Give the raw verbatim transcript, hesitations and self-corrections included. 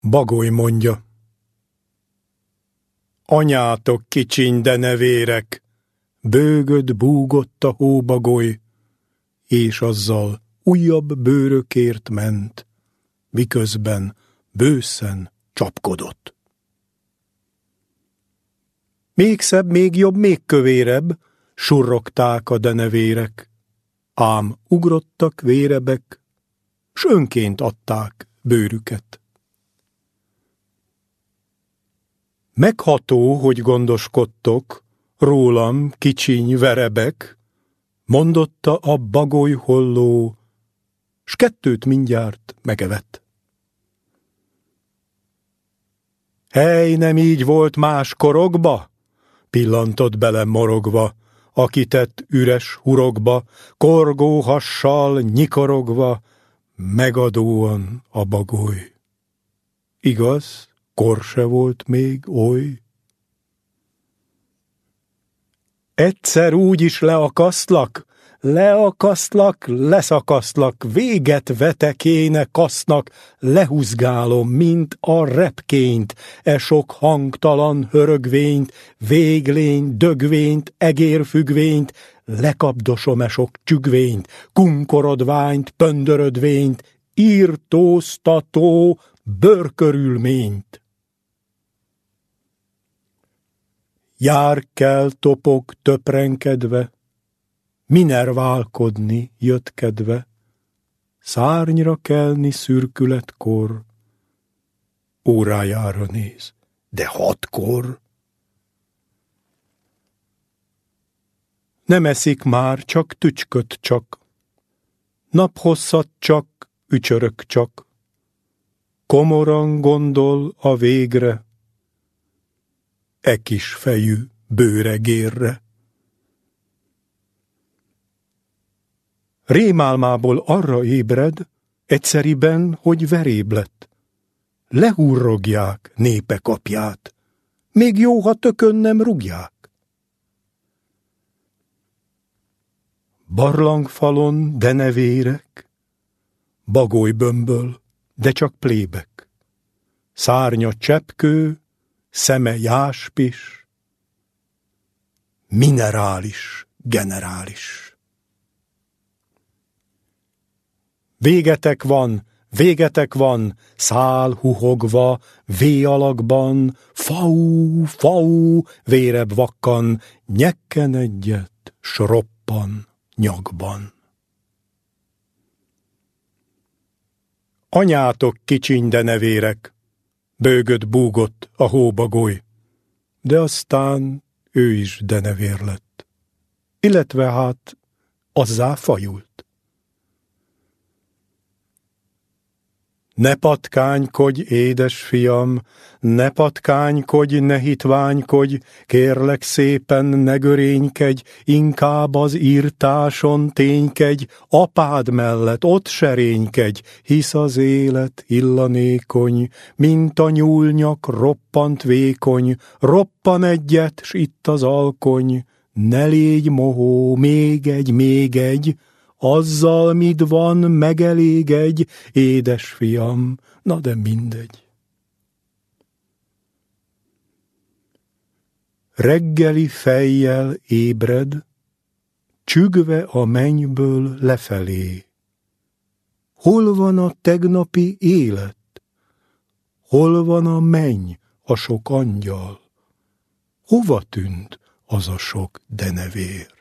Bagoly mondja: anyátok kicsiny denevérek, bőgött búgott a hóbagoly, és azzal újabb bőrökért ment, miközben bőszen csapkodott. Még szebb, még jobb, még kövérebb, surrogták a denevérek, ám ugrottak vérebek, s önként adták bőrüket. Megható, hogy gondoskodtok rólam, kicsiny verebek, mondotta a bagoly holló, s kettőt mindjárt megevett. Hely, nem így volt más korokba? Pillantott bele morogva, aki tett üres hurokba, korgó hassal nyikorogva, megadóan a bagoly. Igaz, kor se volt még oly. Egyszer úgy is leakasztlak, leakasztlak, leszakasztlak, véget vetek éne kasznak, lehúzgálom, mint a repkényt, e sok hangtalan hörögvényt, véglényt, dögvényt, egérfüggvényt, lekapdosom e sok csüggvényt, kunkorodványt, pöndörödvényt, írtóztató bőrkörülményt. Jár kell topog töprenkedve, minerválkodni jött kedve, szárnyra kelni szürkületkor, órájára néz, de hatkor. Nem eszik már, csak tücsköt csak, naphosszat csak, ücsörök csak, komoran gondol a végre, e kis fejű bőregérre. Rémálmából arra ébred, egyszeriben, hogy veréb lett. Lehurrogják népek apját, még jó, ha tökön nem rúgják. Barlangfalon denevérek, bagolybömböl, de csak plébek. Szárnya cseppkő, szeme jáspis, minerális generális. Végetek van, végetek van, szál huhogva, vé alakban, fau, fau, vérebb vakkan, nyekken egyet, s roppan nyakban. Anyátok kicsiny denevérek, bőgött búgott a hóbagoly, de aztán ő is denevér lett, illetve hát azzá fajult. Ne patkánykodj, édes fiam, ne patkánykodj, ne hitványkodj, kérlek szépen, ne görénykedj, inkább az írtáson ténykedj, apád mellett ott serénykedj, hisz az élet illanékony, mint a nyúlnyak roppant vékony, roppan egyet, s itt az alkony, ne légy mohó, még egy, még egy, azzal, mit van, megelégedj, édes fiam, na de mindegy. Reggeli fejjel ébred, csüggve a mennyből lefelé. Hol van a tegnapi élet? Hol van a menny, a sok angyal? Hova tűnt az a sok denevér?